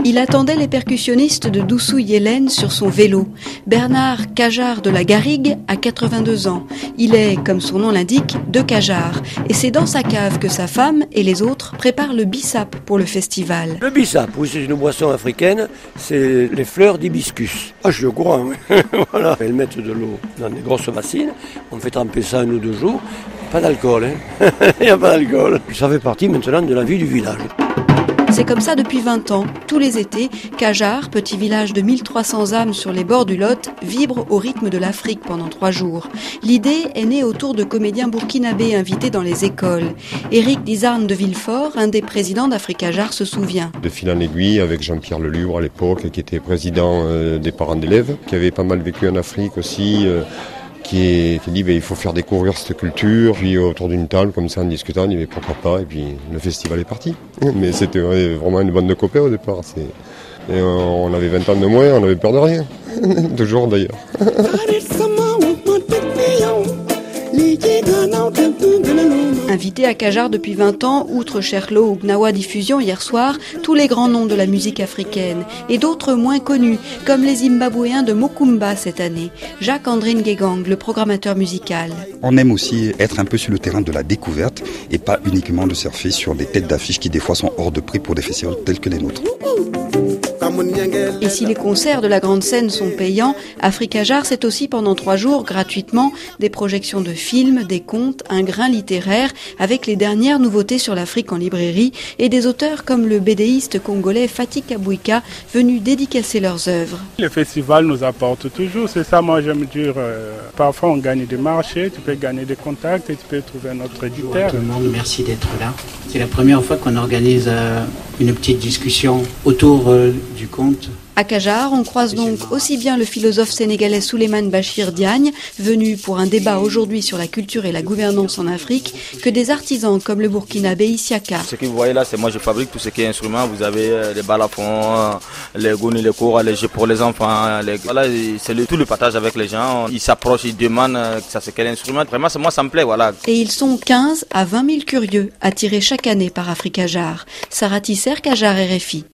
Il attendait les percussionnistes de Doussouille-Hélène sur son vélo. Bernard Cajar de la Garrigue a 82 ans. Il est, comme son nom l'indique, de Cajar. Et c'est dans sa cave que sa femme et les autres préparent le bissap pour le festival. Le bissap, oui, c'est une boisson africaine, c'est les fleurs d'hibiscus. Ah, je suis au courant, oui. Voilà. Elles mettent de l'eau dans des grosses bassines, on fait tremper ça 1 ou 2 jours. Pas d'alcool, hein. Il n'y a pas d'alcool. Ça fait partie maintenant de la vie du village. C'est comme ça depuis 20 ans. Tous les étés, Cajar, petit village de 1300 âmes sur les bords du Lot, vibre au rythme de l'Afrique pendant 3 jours. L'idée est née autour de comédiens burkinabés invités dans les écoles. Éric Dizarne de Villefort, un des présidents d'Africajar, se souvient. De fil en aiguille avec Jean-Pierre Lelubre à l'époque, qui était président des parents d'élèves, qui avait pas mal vécu en Afrique aussi, qui dit il faut faire découvrir cette culture. Puis autour d'une table, comme ça, en discutant, on dit mais pourquoi pas, et puis le festival est parti. Mais c'était vraiment une bande de copains au départ. Et on avait 20 ans de moins, on avait peur de rien. Toujours d'ailleurs. Invité à Cajar depuis 20 ans, outre Cherlo ou Gnawa Diffusion hier soir, tous les grands noms de la musique africaine et d'autres moins connus, comme les Zimbabwéens de Mokumba cette année. Jacques-André Nguégang, le programmateur musical. On aime aussi être un peu sur le terrain de la découverte et pas uniquement de surfer sur des têtes d'affiches qui des fois sont hors de prix pour des festivals tels que les nôtres. Et si les concerts de la grande scène sont payants, Africajar, c'est aussi pendant 3 jours, gratuitement, des projections de films, des contes, un grain littéraire, avec les dernières nouveautés sur l'Afrique en librairie, et des auteurs comme le bédéiste congolais Fatih Kabouika, venus dédicacer leurs œuvres. Le festival nous apporte toujours, c'est ça moi j'aime dire, parfois on gagne des marchés, tu peux gagner des contacts et tu peux trouver un autre éditeur. Tout le monde, merci d'être là. C'est la première fois qu'on organise une petite discussion autour du conte. À Cajar, on croise donc aussi bien le philosophe sénégalais Souleymane Bachir Diagne, venu pour un débat aujourd'hui sur la culture et la gouvernance en Afrique, que des artisans comme le burkinabé Isiaka. Ce que vous voyez là, c'est moi je fabrique tout ce qui est instrument. Vous avez les balafons, les gouni, les cours, les jeux pour les enfants. Voilà, c'est tout le partage avec les gens. Ils s'approchent, ils demandent ça c'est quel instrument. Vraiment, moi ça me plaît, voilà. Et ils sont 15 à 20 000 curieux attirés chaque année par Africajar. Sarah Tisser, Cajar RFI.